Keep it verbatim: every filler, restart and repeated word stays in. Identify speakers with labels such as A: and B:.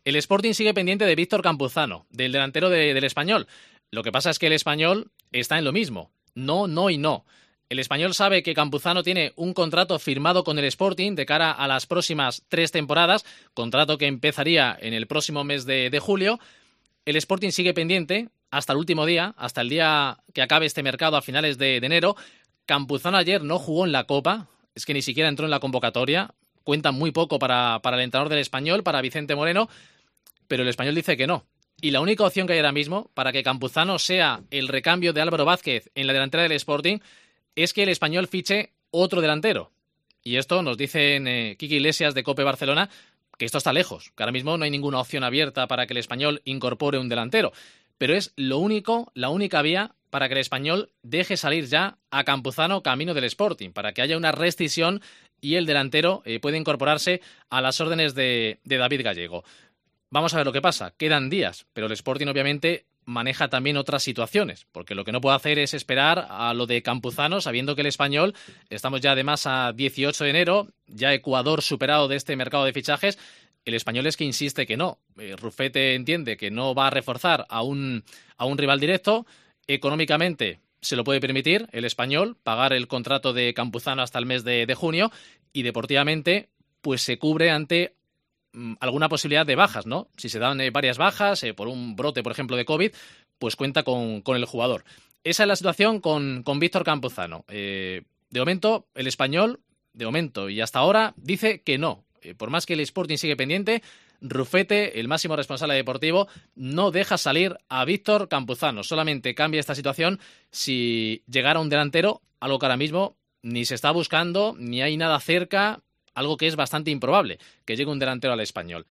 A: El Sporting sigue pendiente de Víctor Campuzano, del delantero de, del Español. Lo que pasa es que el Español está en lo mismo. No, no y no. El Español sabe que Campuzano tiene un contrato firmado con el Sporting de cara a las próximas tres temporadas, contrato que empezaría en el próximo mes de, de julio. El Sporting sigue pendiente hasta el último día, hasta el día que acabe este mercado a finales de, de enero. Campuzano ayer no jugó en la Copa, es que ni siquiera entró en la convocatoria. Cuenta muy poco para, para el entrenador del Español, para Vicente Moreno, pero el Español dice que no. Y la única opción que hay ahora mismo para que Campuzano sea el recambio de Álvaro Vázquez en la delantera del Sporting es que el Español fiche otro delantero. Y esto nos dicen eh, Quique Iglesias de COPE Barcelona, que esto está lejos, que ahora mismo no hay ninguna opción abierta para que el Español incorpore un delantero. Pero es lo único, la única vía para que el Español deje salir ya a Campuzano camino del Sporting, para que haya una rescisión y el delantero eh, pueda incorporarse a las órdenes de, de David Gallego. Vamos a ver lo que pasa. Quedan días, pero el Sporting obviamente maneja también otras situaciones, porque lo que no puede hacer es esperar a lo de Campuzano, sabiendo que el Español, estamos ya además a dieciocho de enero, ya Ecuador superado de este mercado de fichajes. El Español es que insiste que no. Eh, Rufete entiende que no va a reforzar a un, a un rival directo. Económicamente se lo puede permitir el Español pagar el contrato de Campuzano hasta el mes de, de junio, y deportivamente pues se cubre ante alguna posibilidad de bajas, ¿no? Si se dan eh, varias bajas, eh, por un brote, por ejemplo, de COVID, pues cuenta con, con el jugador. Esa es la situación con, con Víctor Campuzano. Eh, de momento, el Español, de momento y hasta ahora, dice que no. Eh, por más que el Sporting sigue pendiente, Rufete, el máximo responsable deportivo, no deja salir a Víctor Campuzano. Solamente cambia esta situación si llegara un delantero, algo que ahora mismo ni se está buscando, ni hay nada cerca, algo que es bastante improbable, que llegue un delantero al Español.